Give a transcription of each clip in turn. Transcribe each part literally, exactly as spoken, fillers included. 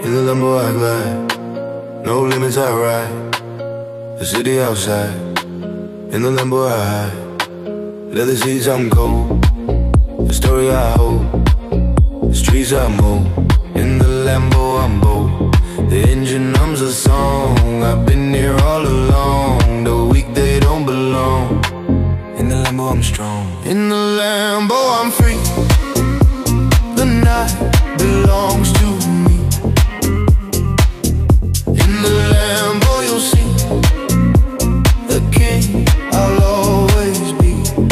In the Lambo I glide, no limits I ride. The city outside, in the Lambo I hide. Leather seats I'm cold, the story I hold, the streets I mow. In the Lambo I'm bold, the engine hums a song. I've been here all along, the weak they don't belong. In the Lambo I'm strong, in the Lambo I'm free. The night belongs to me. In the Lambo you'll see the king I'll always be.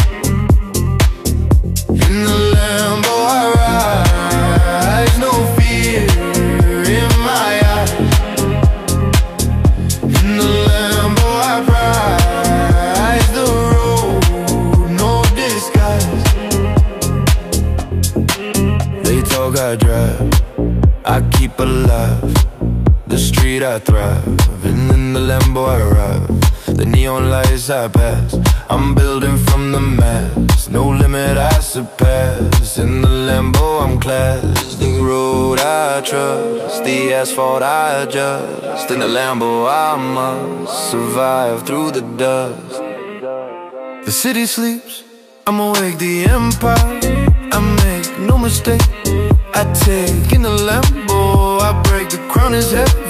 In the Lambo I rise, no fear in my eyes. In the Lambo I prize the road, no disguise. They talk, I drive, I keep alive. The street I thrive, and in the Lambo I arrive. The neon lights I pass, I'm building from the mass. No limit I surpass. In the Lambo I'm class, the road I trust, the asphalt I adjust. In the Lambo I must survive through the dust. The city sleeps, I'm awake, the empire I make no mistake. I take in the Lambo, I break, the crown is heavy.